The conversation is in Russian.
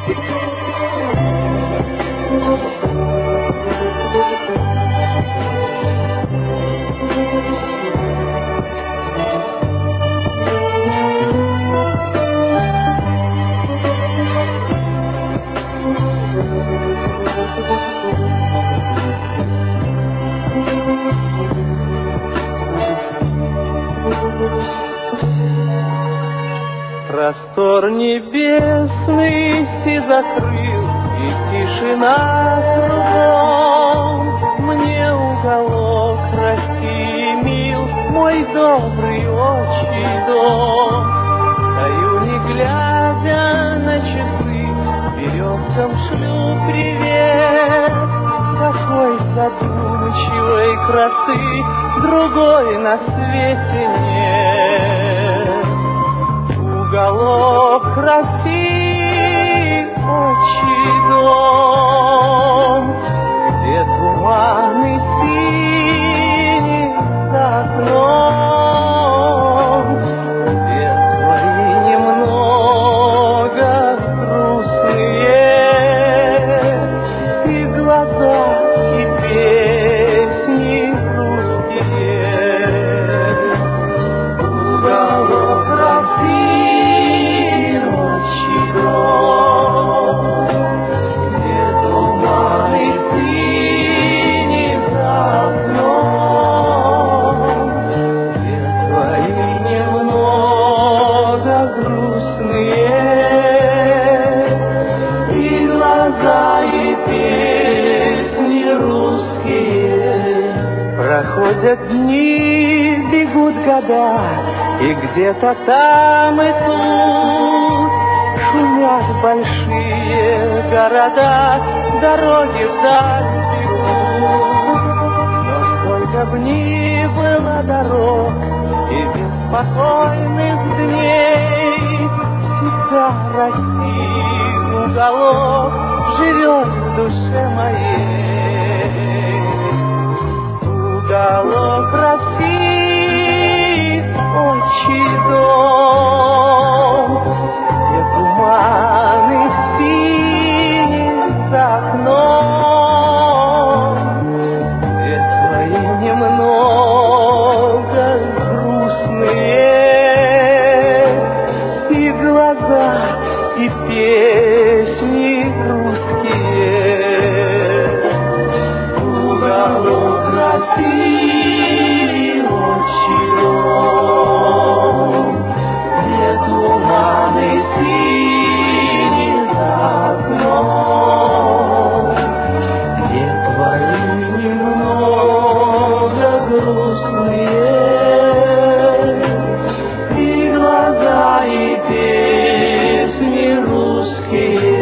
Простор небесный все закрыл, и тишина кругом. Мне уголок России мил, мой добрый отчий дом. Стою, не глядя на часы, березкам шлю привет. Такой задумчивой красы другой на свете нет. Уголок России, отчий дом, где туманы синие за окном, где твои немного грустные и глаза, и песни русские. Уголок России, проходят дни, бегут года, и где-то там и тут шумят большие города, дороги вдаль бегут. Но сколько б ни было дорог и беспокойных дней, всегда России уголок живет в душе моей. Уголок России, отчий дом, где туманы синие за окном, где твои немного грустные и глаза, и песни русские. Уголок России, отчий дом, где туманы синие за окном, где твои немного грустные и глаза, и песни русские.